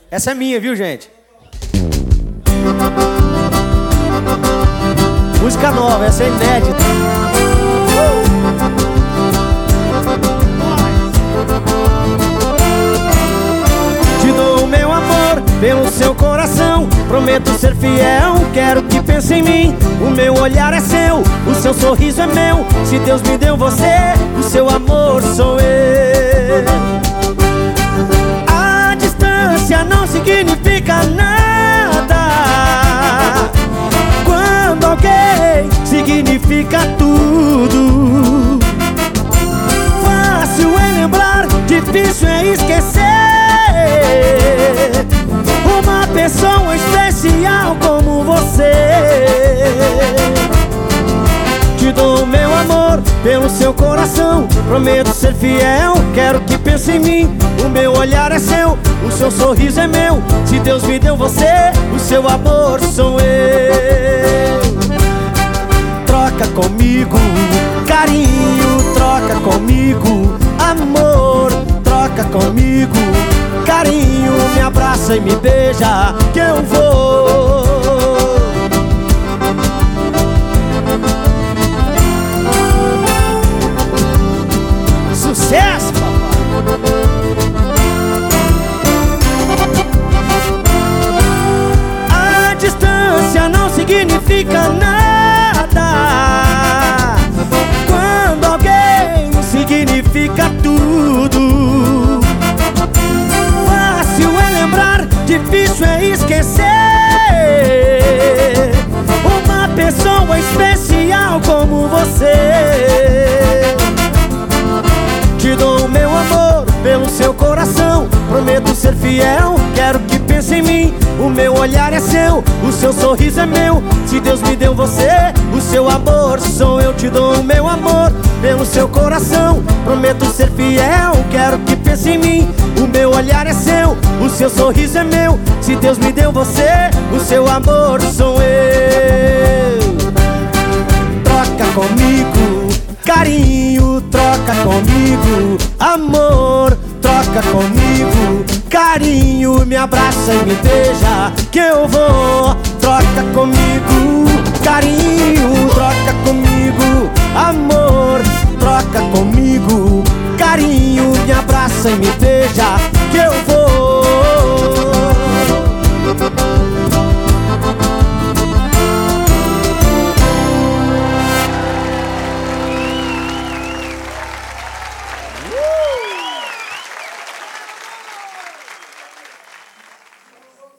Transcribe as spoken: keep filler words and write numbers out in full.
Essa é minha, viu, gente? Música nova, essa é inédita. uh! Te dou o meu amor pelo seu coração, prometo ser fiel, quero que pense em mim. O meu olhar é seu, o seu sorriso é meu. Se Deus me deu você, o seu amor sou eu. A distância não significa nada quando alguém significa tudo. Fácil é lembrar, difícil é esquecer uma pessoa especial como você. Te dou o meu amor pelo seu coração, prometo ser fiel, quero que pense em mim. O meu olhar é seu, o seu sorriso é meu. Se Deus me deu você, o seu amor sou eu. Troca comigo, carinho, troca comigo, amor, troca comigo, carinho, me abraça e me beija, que eu vou. Sucesso, papai! A distância não significa nada quando alguém significa tudo. Fácil é lembrar, difícil é esquecer uma pessoa especial como você. Te dou o meu amor pelo seu coração, prometo ser fiel, quero que pense em mim. O meu olhar é seu, o seu sorriso é meu. Se Deus me deu você, o seu amor sou eu. Te dou o meu amor pelo seu coração, prometo ser fiel, quero que pense em mim. O meu olhar é seu, o seu sorriso é meu. Se Deus me deu você, o seu amor sou eu. Troca comigo, carinho, troca comigo, amor, troca comigo, carinho, me abraça e me beija, que eu vou. Troca comigo, carinho, troca comigo, amor, troca comigo, carinho, me abraça e me beija, que eu vou.